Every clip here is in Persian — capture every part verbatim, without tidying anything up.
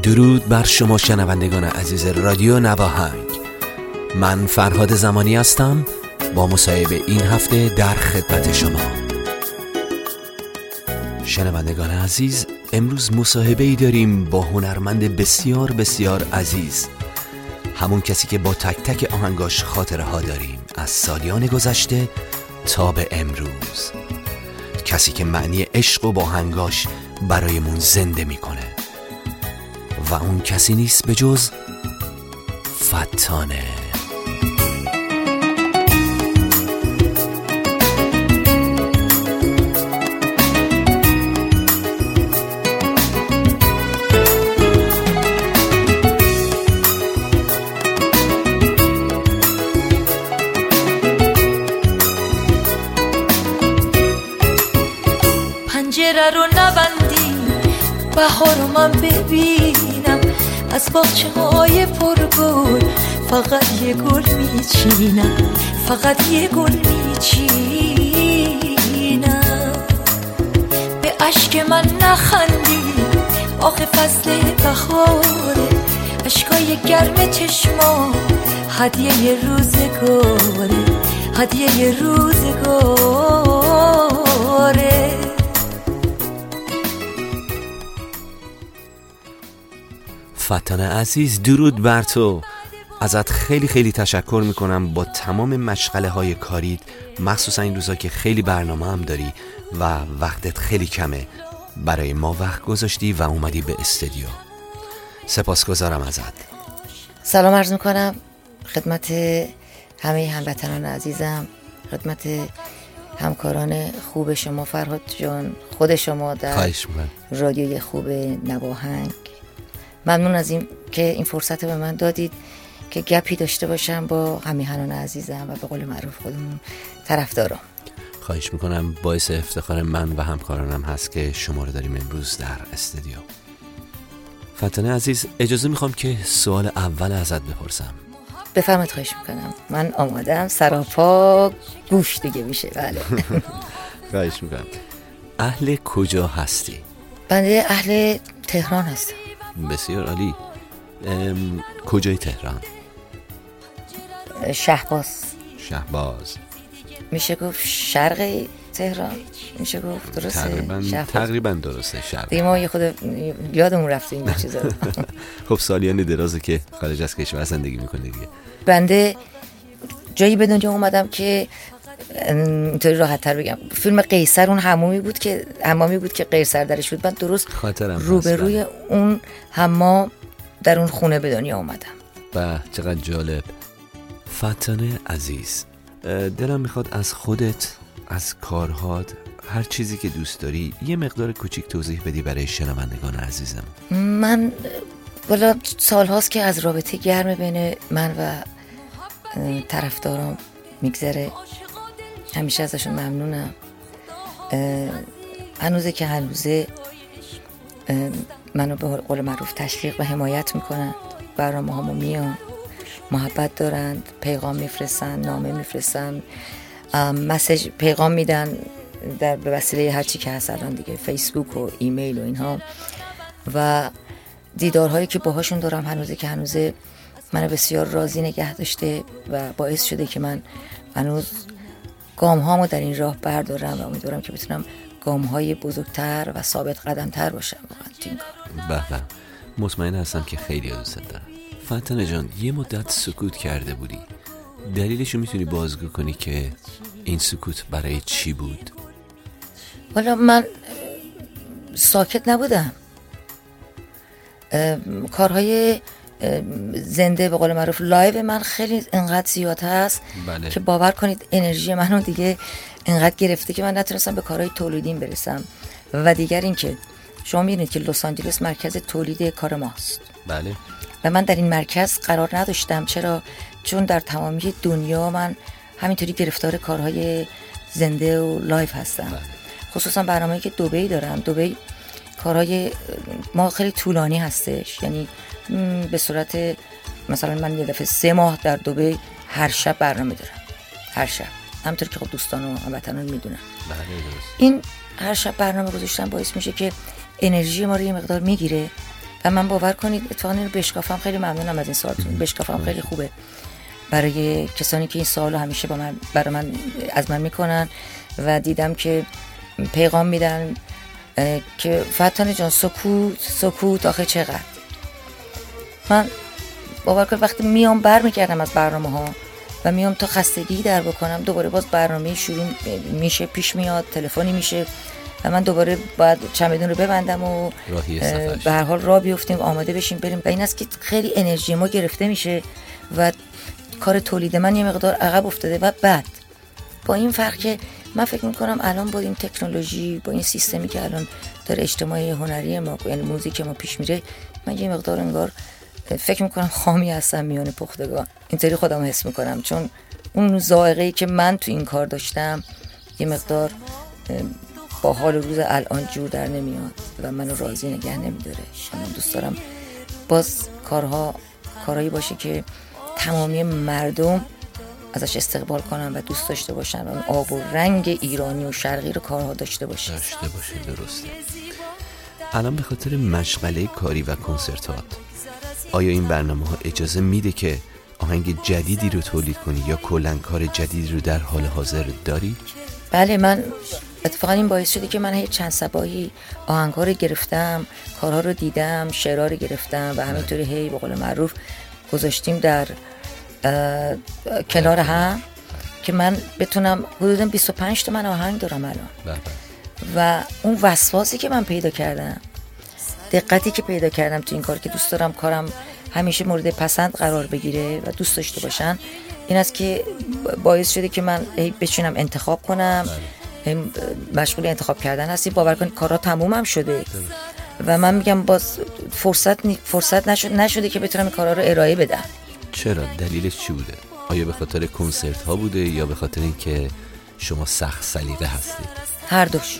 درود بر شما شنوندگان عزیز رادیو نواهنگ. من فرهاد زمانی هستم با مصاحبه این هفته در خدمت شما. شنوندگان عزیز، امروز مصاحبه‌ای داریم با هنرمند بسیار بسیار عزیز، همون کسی که با تک تک آهنگاش خاطره ها داریم از سالیان گذشته تا به امروز، کسی که معنی عشق و با آهنگاش برایمون زنده میکنه و اون کسی نیست به جز فتانه. پنجره رو نبندی، بهارو من ببینم، از باغچه های پرگل فقط یه گل میچینم، فقط یه گل میچینم. به اشک من نخندی، آخه فصل بهاره، اشکای گرم چشما هدیه روزگاره، هدیه روزگاره. فتانه عزیز، درود بر تو. ازت خیلی خیلی تشکر میکنم با تمام مشغله های کاریت، مخصوصا این روزا که خیلی برنامه هم داری و وقتت خیلی کمه، برای ما وقت گذاشتی و اومدی به استودیو. سپاسگزارم ازت. سلام عرض میکنم خدمت همه هموطنان عزیزم، خدمت همکاران خوب شما فرهاد جان، خود شما در رادیوی خوب نواهنگ. ممنون از این که این فرصت به من دادید که گپی داشته باشم با همیهنان عزیزم و به قول معروف خودمون طرفدارم. خواهش میکنم، باعث افتخار من و همکارانم هست که شما رو داریم امروز در استودیو. فتانه عزیز، اجازه میخوام که سوال اول ازت بپرسم. بفرمایید. خواهش میکنم، من آمادم، سراپا گوش دیگه میشه. بله. خواهش میکنم. اهل کجا هستی؟ بنده اهل تهران هستم. بسیار عالی. کجای تهران؟ شهباز. شهباز میشه گفت شرق تهران، میشه گفت درسته؟ تقریبا تقریبا درسته. شرق دیگه ما یه خود یادمون رفته این چیزا. خب سالیان درازه که خارج از کشور زندگی میکنه دیگه. بنده جایی به دنیا اومدم که اینطوری راحت تر بگم، فیلم قیصر اون حمامی بود که حمامی بود که قیصر درش بود. من درست روبروی اون حمام در اون خونه به دنیا اومدم. به چقدر جالب. فتانه عزیز، دلم میخواد از خودت، از کارهات، هر چیزی که دوست داری یه مقدار کوچیک توضیح بدی برای شنوندگان عزیزم. من والا سال هاست که از رابطه گرم بین من و طرفدارام میگذره، همیشه ازشون ممنونم. هنوزه که هنوزه منو به قول معروف تشویق و حمایت میکنن، برنامه هامو میان، محبت دارن، پیغام میفرستن، نامه میفرستن، مسیج پیغام میدن در به وسیله هرچی که هست الان دیگه، فیسبوک و ایمیل و اینها، و دیدارهایی که باهاشون دارم هنوزه که هنوزه منو بسیار راضی نگه داشته و باعث شده که من هنوز گام هامو در این راه بردارم و امیدوارم که بتونم گام های بزرگتر و ثابت قدم تر باشم واقعا تو این کار. به به، مطمئن هستم که خیلی دوست دارم. فتانه جان، یه مدت سکوت کرده بودی، دلیلشو میتونی بازگو کنی که این سکوت برای چی بود؟ والا من ساکت نبودم، کارهای زنده به قول معروف لایو من خیلی انقدر زیاد هست. بله. که باور کنید انرژی منو دیگه انقدر گرفته که من نتونستم به کارهای تولیدیم برسم. و دیگر این که شما می‌بینید که لس آنجلس مرکز تولید کار ماست. بله. و من در این مرکز قرار نداشتم. چرا؟ چون در تمامی دنیا من همینطوری گرفتار کارهای زنده و لایو هستم. بله. خصوصا برنامه‌ای که دبی دارم. دبی کارهای ما خیلی طولانی هستش، یعنی به صورت مثلا من یه دفعه سه ماه در دبی هر شب برنامه دارم، هر شب، همونطور که خب دوستان و هموطنان میدونن. این هر شب برنامه گذاشتن باعث میشه که انرژی ما رو یه مقدار میگیره و من باور کنید اتفاقا اینو بشکافم، خیلی ممنونم از این سوالتون. بشکافم خیلی خوبه برای کسانی که این سوالو همیشه با من برای من از من میکنن و دیدم که پیغام میدن که فتانه جان سکوت سکوت آخه چقدر. من باور کنید وقتی میام برمیگردم از برنامه ها و میام تا خستگی در بکنم، دوباره باز برنامه شروع میشه، پیش میاد، تلفنی میشه و من دوباره باید چمدون رو ببندم و به هر حال راه بیفتیم، آماده بشیم بریم. و این است که خیلی انرژی ما گرفته میشه و کار تولید من یه مقدار عقب افتاده. و بعد با این فرق که من فکر میکنم الان با این تکنولوژی، با این سیستمی که الان داره اجتماعی هنری ما، یعنی موزیک ما پیش میره، من یه مقدار انگار فکر میکنم خامی هستم میان پختگان. اینطوری خودم حس میکنم، چون اون ذائقه‌ای که من تو این کار داشتم یه مقدار با حال روز الان جور در نمیاد و منو راضی نگه نمیداره. من دوست دارم باز کارها کارهایی باشه که تمامی مردم ازش استقبال کنن و دوست داشته باشن، اون آب و رنگ ایرانی و شرقی رو کارها داشته باشه داشته باشه درسته. الان به خاطر مشغله کاری و کنسرتات آیا این برنامه ها اجازه میده که آهنگ جدیدی رو تولید کنی یا کلاً کار جدیدی رو در حال حاضر داری؟ بله، من اتفاقا این باعث شده که من هی چند صباحی آهنگ‌ها رو گرفتم، کارها رو دیدم، شعرها رو گرفتم و همینطوری هی به قول معروف گذاشتیم در کنار هم که من بتونم. حدوداً بیست و پنج تا من آهنگ دارم الان. بله. و اون وسواسی که من پیدا کردم، دقتی که پیدا کردم تو این کار که دوست دارم کارم همیشه مورد پسند قرار بگیره و دوست داشته باشن، این است که باعث شده که من بچینم انتخاب کنم. بله. مشغول انتخاب کردن هستیم. باور کنید کارا تمومم شده و من میگم باز فرصت فرصت نشد نشده که بتونم این کارا رو ارائه بدم. چرا؟ دلیلش چی بوده؟ آیا به خاطر کنسرت ها بوده یا به خاطر اینکه شما سخت سلیقه هستید؟ هر دوش.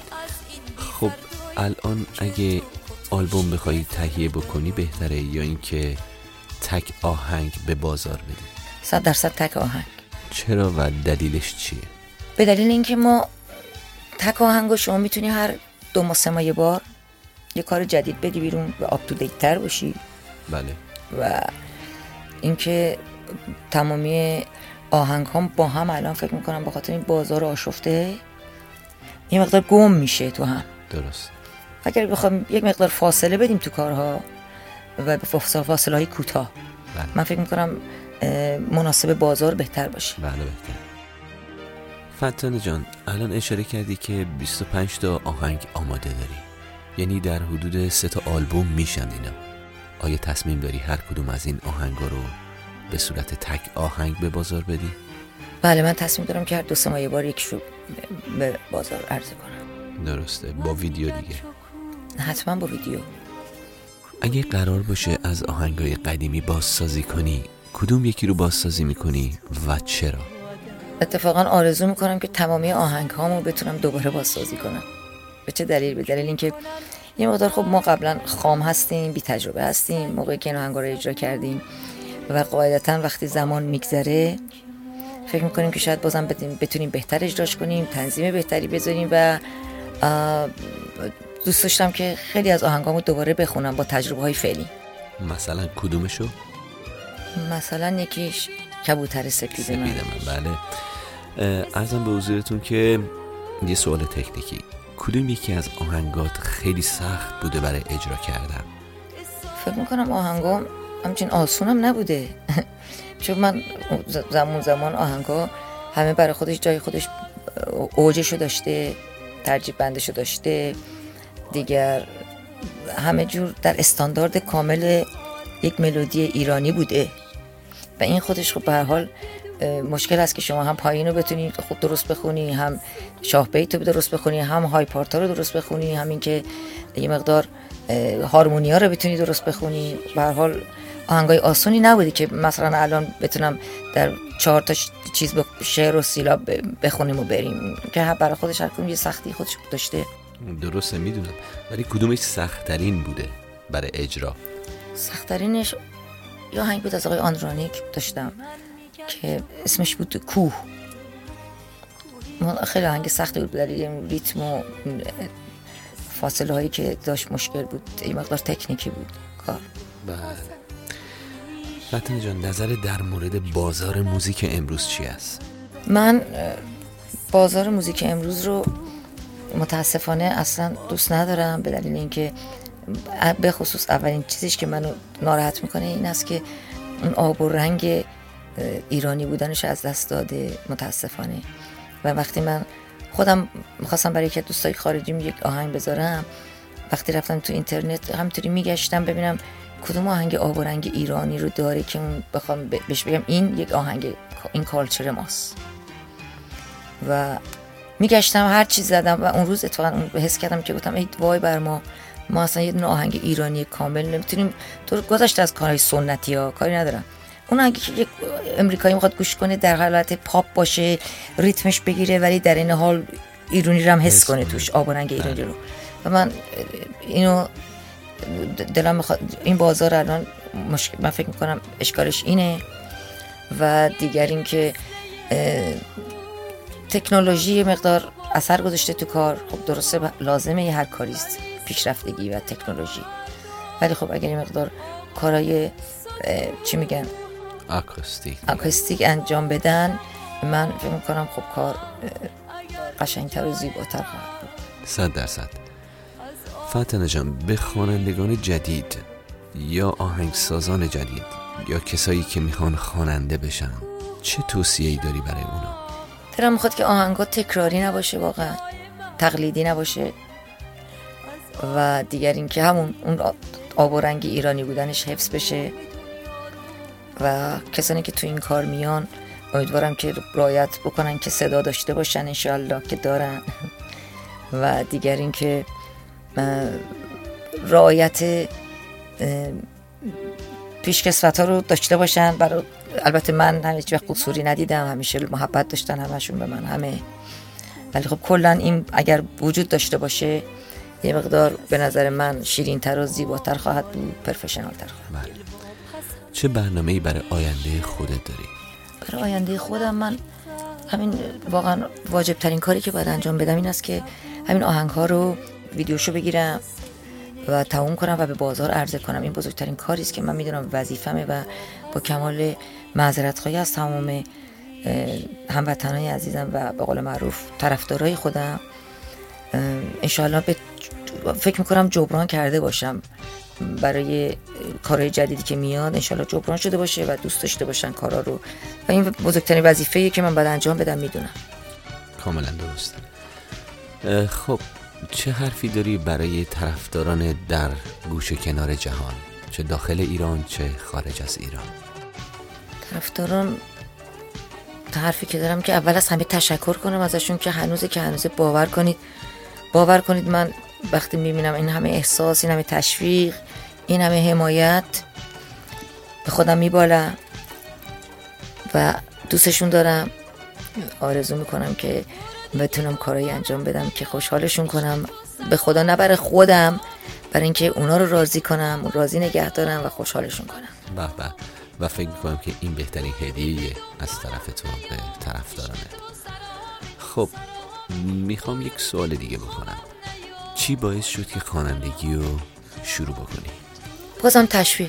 خب الان اگه آلبوم بخوای تهیه بکنی بهتره یا اینکه تک آهنگ به بازار بدی؟ صد درصد تک آهنگ. چرا و دلیلش چیه؟ به دلیل اینکه ما تک آهنگو شما میتونی هر دو ماه سه ماه یه بار یه کار جدید بدی بیرون و آپ تو دیت تر باشی. بله. و اینکه تمامی آهنگ هم با هم الان فکر میکنم به خاطر این بازار آشفته یه مقدار گم میشه تو هم. درست. اگر بخوام یک مقدار فاصله بدیم تو کارها و به فاصله های کوتاه، بله. من فکر میکنم مناسب بازار بهتر باشه. بله بهتر. فتانه جان الان اشاره کردی که بیست و پنج تا آهنگ آماده داری، یعنی در حدود سه تا آلبوم میشن اینا. آیا تصمیم داری هر کدوم از این آهنگا رو به صورت تک آهنگ به بازار بدی؟ بله، من تصمیم دارم که هر دو سه ماه یه بار یکیشو به بازار عرضه کنم. درسته. با ویدیو دیگه؟ حتما با ویدیو. اگه قرار باشه از آهنگای قدیمی بازسازی کنی، کدوم یکی رو بازسازی میکنی و چرا؟ اتفاقا آرزو میکنم که تمامی آهنگ هامو بتونم دوباره بازسازی کنم. به چه دلیل؟ به دلیل اینکه یه مقدار خب ما قبلا خام هستیم، بی تجربه هستیم موقعی که این آهنگا رو اجرا کردیم و قاعدتا وقتی زمان میگذره فکر میکنیم که شاید بازم بتونیم بهتر اجراش کنیم، تنظیم بهتری بذاریم و دوست داشتم که خیلی از آهنگامو دوباره بخونم با تجربه های فعلی. مثلا کدومشو؟ مثلا یکیش کبوتر سپید من. سپید من. بله. عرضم به حضورتون که یه سوال تکنیکی، کدوم یکی از آهنگات خیلی سخت بوده برای اجرا کردن؟ فکر میکنم آهنگام همچین آسونم نبوده چون من زمان زمان آهنگا همه برای خودش جای خودش اوجشو داشته، ترجیب بندشو داشته، دیگر همه جور در استاندارد کامل یک ملودی ایرانی بوده و این خودش خب به هر حال مشکل است که شما هم پایین رو بتونی خوب درست بخونی، هم شاه بیت رو درست بخونی، هم های پارت رو درست بخونی، همین که یه مقدار هارمونیا رو بتونی درست بخونی. به هر حال آهنگای آسونی نبودی که مثلا الان بتونم در چهار تا چیز به شعر و سیلاب بخونیم و بریم، که برای خودش هر کدوم یه سختی خودش داشته. درسته میدونم، ولی کدومش سخت ترین بوده برای اجرا؟ سخت ترینش یا آهنگ بود از آقای آندرانیک داشتم که اسمش بود کوه. خیلی آهنگ سختی بود، دلیل ریتم و فاصله هایی که داشت مشکل بود، این مقدار تکنیکی بود کار. بله. فاطمه جان، نظر در مورد بازار موزیک امروز چی است؟ من بازار موزیک امروز رو متاسفانه اصلا دوست ندارم، به دلیل اینکه به خصوص اولین چیزیش که منو ناراحت میکنه این است که اون آب و رنگ ایرانی بودنش از دست داده متاسفانه. و وقتی من خودم میخواستم برای یک دوستای خارجیم یک آهنگ بذارم، وقتی رفتم تو اینترنت همینطوری میگشتم ببینم کدوم آهنگ آب و رنگ ایرانی رو داره که اون بخوام بهش بگم این یک آهنگ، این کالچر ماست. و میگشتم هر چیز زدم و اون روز اتفاقا اون حس کردم که گفتم ای وای بر ما، ما اصلا یه دونه آهنگ ایرانی کامل نمیتونیم. تو گذاشته از کارهای سنتی ها کاری ندارم، اون آهنگی که یک امریکایی میخواد گوش کنه در حالت پاپ باشه، ریتمش بگیره ولی در این حال ایرانی رو هم حس کنه توش، آب و رنگ ایرانی رو. و من اینو دلم میخواد این بازار الان مشکل، من فکر میکنم اشکالش اینه. و دیگر این که تکنولوژی مقدار اثر گذاشته تو کار. خب درسته لازمه یه هر کاریست پیشرفتگی و تکنولوژی، ولی خب اگر یه مقدار کارهای چی میگن آکوستیک آکوستیک انجام بدن، من فکر میکنم خب کار قشنگتر و زیباتر خواهد بود. صد درصد. فاطمه جان، به خوانندگان جدید یا آهنگسازان جدید یا کسایی که میخوان خواننده بشن چه توصیه‌ای داری برای اونا؟ دلم میخواد که آهنگا تکراری نباشه، واقعا تقلیدی نباشه، و دیگر این که همون اون آب و رنگ ایرانی بودنش حفظ بشه. و کسانی که تو این کار میان امیدوارم که رعایت بکنن که صدا داشته باشن، انشالله که دارن. و دیگر این که رعایت پیشکسوت ها رو داشته باشن. برای البته من هیچ وقت قصوری ندیدم، همیشه محبت داشتن همشون به من همه، ولی خب کلا این اگر وجود داشته باشه یه مقدار به نظر من شیرین تر و زیباتر خواهد بود، پروفشنال تر خواهد. بله. چه برنامه‌ای برای آینده خودت داری؟ برای آینده خودم من همین واقعا واجب ترین کاری که باید انجام بدم این است که همین آهنگ ها رو ویدیوشو بگیرم و تموم کنم و به بازار عرضه کنم. این بزرگترین کاری است که من میدونم وظیفمه و با کمال معذرت خواهی از تمام هموطنای عزیزم و به قول معروف طرفدارای خودم انشاءالله به فکر میکنم جبران کرده باشم برای کارهای جدیدی که میاد، انشاءالله جبران شده باشه و دوست داشته باشن کارا رو. و این بزرگترین وظیفه‌ایه که من باید انجام بدم، میدونم. کاملا درسته. خب چه حرفی داری برای طرفداران در گوشه کنار جهان، چه داخل ایران چه خارج از ایران؟ طرفداران حرفی که دارم که اول از همه تشکر کنم ازشون که هنوزه که هنوزه باور کنید باور کنید من وقتی میبینم این همه احساس، این همه تشویق، این همه حمایت، به خودم میبالم و دوستشون دارم. آرزو میکنم که بتونم کارایی انجام بدم که خوشحالشون کنم، به خدا نه برای خودم، برای اینکه اونا رو راضی کنم، راضی نگه دارم و خوشحالشون کنم. به به. و فکر میکنم که این بهترین هدیه از طرف تو به طرفدارانت. خب میخوام یک سوال دیگه بکنم. چی باعث شد که خوانندگی رو شروع بکنی؟ بازم تشویق.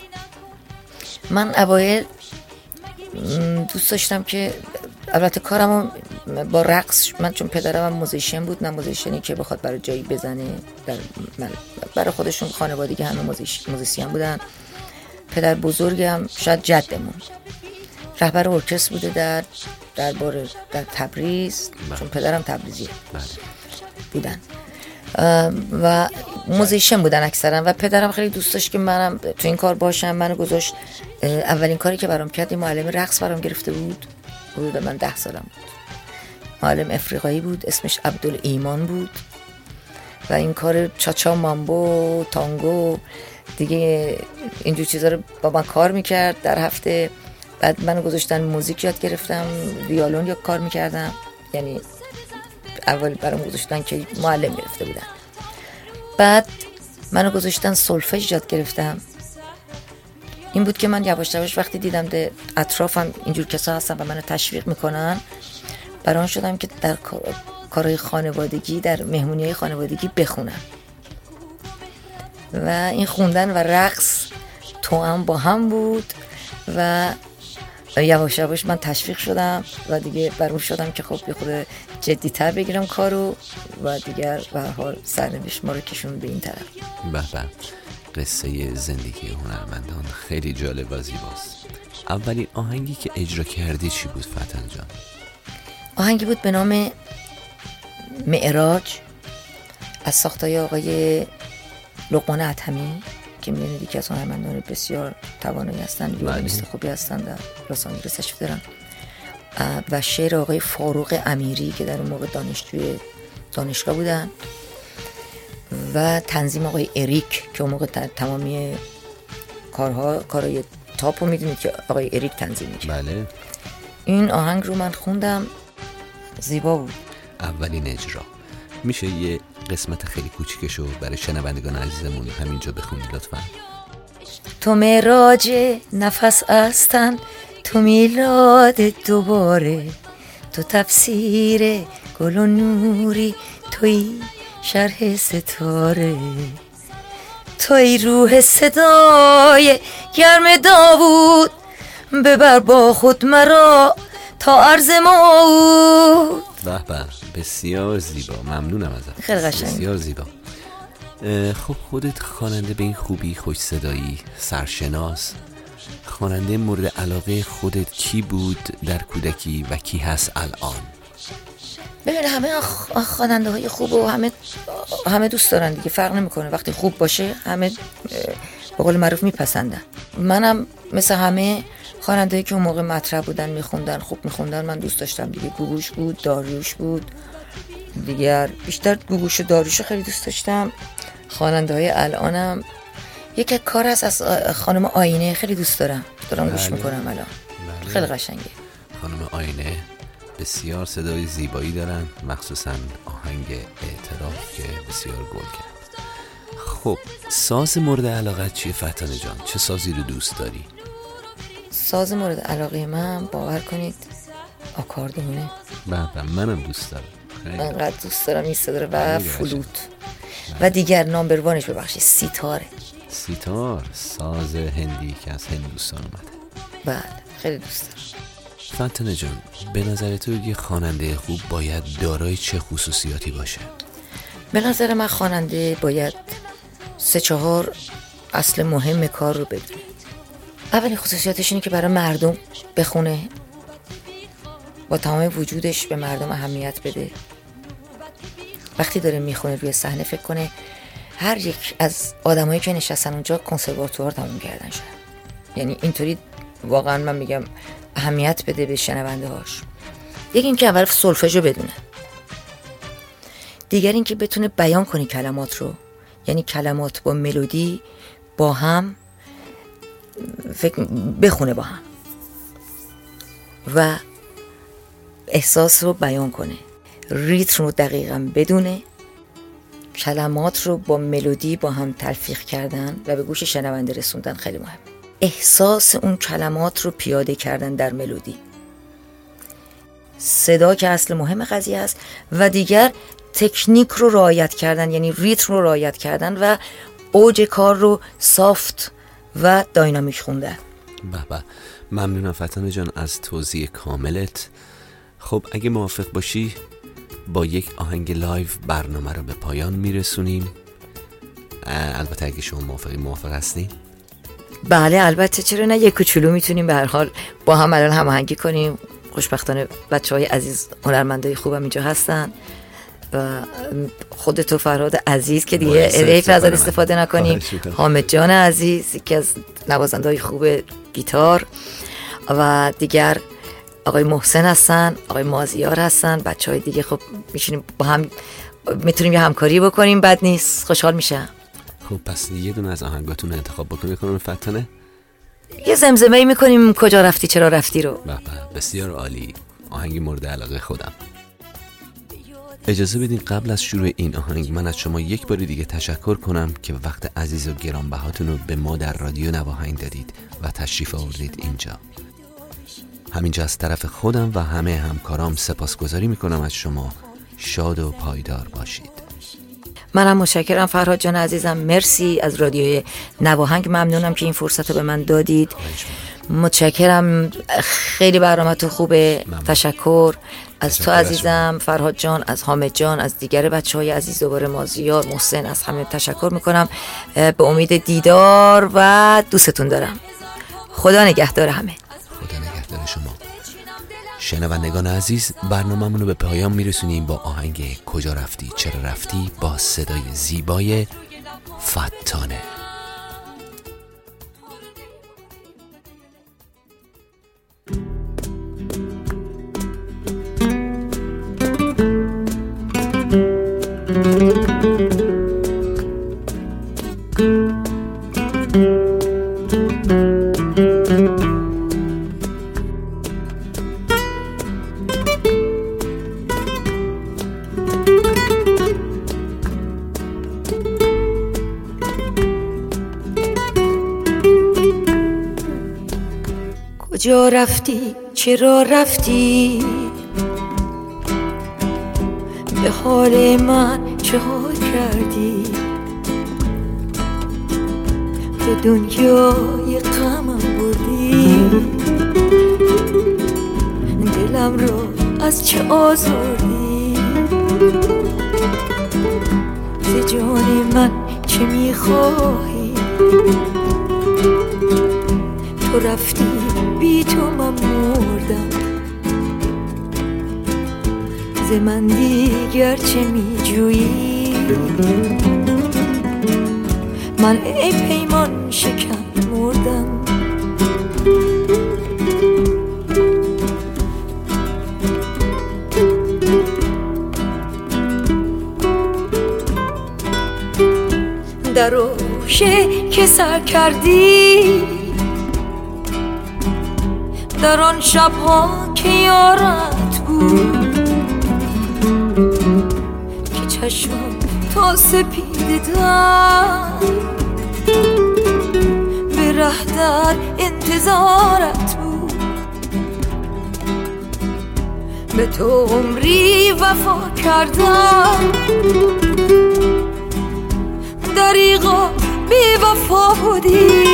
من اوایل دوست داشتم که البته کارمو با رقص، من چون پدرم هم موزیشین بود، نه موزیشینی که بخواد برای جایی بزنه، در برای خودشون خانوادگی همه موزیسین بودن. پدر بزرگم شاید جدمون رهبر ارکستر بوده در دربار در تبریز، چون پدرم تبریزیه بودن و موزیشین بودن اکثرا. و پدرم خیلی دوست داشت که منم تو این کار باشم. منو گذاشت، اولین کاری که برام کرد معلم رقص برام گرفته بود. حدود من ده سالم بود. معلم افریقایی بود، اسمش عبدالایمان بود و این کار چاچا، مامبو، تانگو دیگه اینجور چیزا رو با من کار میکرد در هفته. بعد منو گذاشتن موزیک یاد گرفتم، ویولون یا کار میکردم، یعنی اول برام گذاشتن که معلم گرفته بودن. بعد منو گذاشتن سولفژ یاد گرفتم. این بود که من یواش یواش وقتی دیدم ده اطرافم اینجور کسا هستن و منو تشویق میکنن، برام شدم که در کارهای خانوادگی در مهمونی‌های خانوادگی بخونم و این خوندن و رقص تو هم با هم بود و یواش یواش من تشویق شدم و دیگه بر اون شدم که خب یه خورده جدی‌تر بگیرم کارو و دیگر به هر حال سرنوشت ما رو کشون به این طرف. به به، قصه زندگی هنرمندان خیلی جالب و زیباست. اولین آهنگی که اجرا کردی چی بود فتن جان؟ آهنگی بود به نام معراج از ساختای آقای لقمان ادهمی که می‌دونید یکی از هنرمندان بسیار توانایی هستند، ویولونیست خوبی هستند، در لس آنجلس تشریف دارن، و شعر آقای فاروق امیری که در اون موقع دانشجوی دانشگاه بودن و تنظیم آقای اریک که اون موقع تمامی کارها کارهای تاپ رو میدونید که آقای اریک تنظیم می‌کرد. بله. این آهنگ رو من خوندم، زیبا بود. اولین اجرا میشه یه قسمت خیلی کوچیکشو برای شنوندگان عزیزمون همینجا بخونی لطفا؟ تو معراج نفس هستن، تو میلاد دوباره، تو تفسیر گل و نوری، توی شرح ستاره، توی روح صدای گرم داوود، ببر با خود مرا تا عرض موعود. به به، بسیار زیبا، ممنونم ازت. خیلی قشنگ، بسیار زیبا. خب خودت خواننده به این خوبی، خوش صدایی، سرشناس، خواننده مورد علاقه خودت کی بود در کودکی و کی هست الان؟ ببین همه خواننده های خوب و همه همه دوست دارن دیگه، فرق نمیکنه، وقتی خوب باشه همه به قول معروف میپسندن. منم مثل همه خواننده‌ای که اون موقع مطرح بودن میخوندن، خوب میخوندن، من دوست داشتم دیگه. گوگوش بود، داریوش بود، دیگر بیشتر گوگوش و داریوش رو خیلی دوست داشتم. خواننده های الانم یک کار هست از خانم آینه، خیلی دوست دارم، دارم گوش میکنم الان. بله. خیلی قشنگه. خانم آینه بسیار صدای زیبایی دارن، مخصوصا آهنگ اعتراف که بسیار گل کرد. خب ساز مورد علاقت چیه فتن جان؟ چه سازی رو دوست داری؟ ساز مورد علاقه من باور کنید آکاردئونه. بله منم دوست دارم، انقدر دوست دارم این صدا و فلوت و دیگر نامبر وانش ببخشید سیتاره. سیتار ساز هندی که از هندوستان اومده. بله خیلی دوست دارم. فتن جان به نظر تو یه خواننده خوب باید دارای چه خصوصیاتی باشه؟ به نظر من خواننده باید سه چهار اصل مهم کار رو بدونه. اولین خصوصیاتش اینه که برای مردم بخونه، با تمام وجودش به مردم اهمیت بده. وقتی داره میخونه روی صحنه فکر کنه هر یک از آدمایی که نشستن اونجا کنسرواتوار تموم کردن شد. یعنی اینطوری واقعا من میگم اهمیت بده به شنونده هاش. یکی این که اول سولفژو بدونه، دیگر این که بتونه بیان کنی کلمات رو، یعنی کلمات با ملودی با هم فکر بخونه با هم و احساس رو بیان کنه، ریتم رو دقیقاً بدونه، کلمات رو با ملودی با هم تلفیق کردن و به گوش شنونده رسوندن خیلی مهم. احساس اون کلمات رو پیاده کردن در ملودی، صدا که اصل مهم قضیه است و دیگر تکنیک رو رعایت کردن، یعنی ریتم رو رعایت کردن و اوج کار رو سافت و داینامیک خوندن. به به، ممنونم فتن جان از توضیح کاملت. خب اگه موافق باشی با یک آهنگ لایو برنامه رو به پایان میرسونیم. البته اگه شما موافقی موافق هستی؟ بله البته، چرا نه، یک کوچولو میتونیم به هر حال با هم الان هماهنگی کنیم. خوشبختانه بچهای عزیز هنرمندای خوبم اینجا هستن و خودت و فرهاد عزیز که دیگه حیف از استفاده نکنیم، حامد جان عزیز که از نوازنده‌های خوب گیتار و دیگر آقای محسن هستن، آقای مازیار هستن، بچهای دیگه. خب میشینیم با هم میتونیم یه همکاری بکنیم، بد نیست، خوشحال میشم. خب پس یه دونه از آهنگاتون انتخاب بکنیم خانم فتنه. یه زمزمه‌ای میکنیم کجا رفتی چرا رفتی رو. به به، بسیار عالی، آهنگی مورد علاقه خودم. اجازه بدین قبل از شروع این آهنگ من از شما یک بار دیگه تشکر کنم که وقت عزیز و گرانبهاتون رو به ما در رادیو نواهنگ دادید و تشریف آوردید اینجا. همینجا از طرف خودم و همه همکارام سپاسگزاری میکنم از شما. شاد و پایدار باشید. منم متشکرم فرهاد جان عزیزم، مرسی. از رادیوی نواهنگ ممنونم که این فرصت رو به من دادید. متشکرم، خیلی برنامه تو خوبه. ممنون. تشکر از تو عزیزم فرهاد جان، از حامد جان، از دیگر بچه های عزیز، دوباره مازیار، محسن، از همه تشکر میکنم. به امید دیدار و دوستتون دارم. خدا نگهدار همه. خدا نگهدار شما. شنوندگان عزیز، برنامه‌مون رو به پایان میرسونیم با آهنگ کجا رفتی چرا رفتی با صدای زیبای فتانه. کجا رفتی چرا رفتی، به حال من چه حال کردی، به دنیای غمم بردی، دلم رو از چه آزردی، ز جان من چه میخواهی، تو رفتی بی تو من مردم، ز من دیگر چه می جویی، من ای پیمان شکن مردم. درو که سر کردی در آن شب‌ها که یارت بود، که چشم تا سپید در به ره در انتظارت بود، به تو عمری وفا کردم، دریغا بی وفا بودی،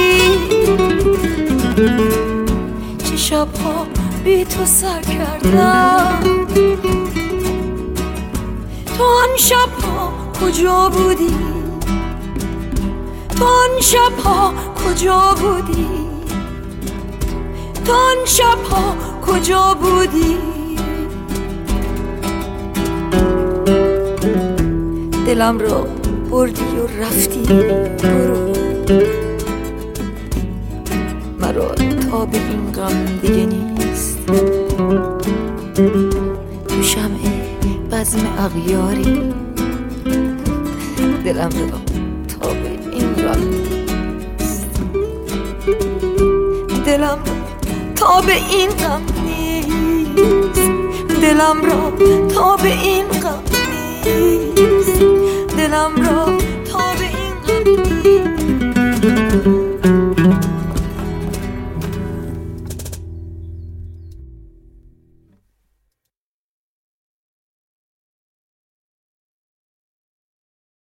شبها بی تو سر کردم، تو آن شبها کجا بودی، تو آن شبها کجا بودی، تو آن شبها کجا بودی، دلم رو بردی و رفتی، برو مرا تا به این غم دیگه نیست، تو شمع بزم اغیاری، دلم رو تا به این غم نیست، دلم رو تا به این غم نیست، دلم رو تا به این غم نیست، دلم رو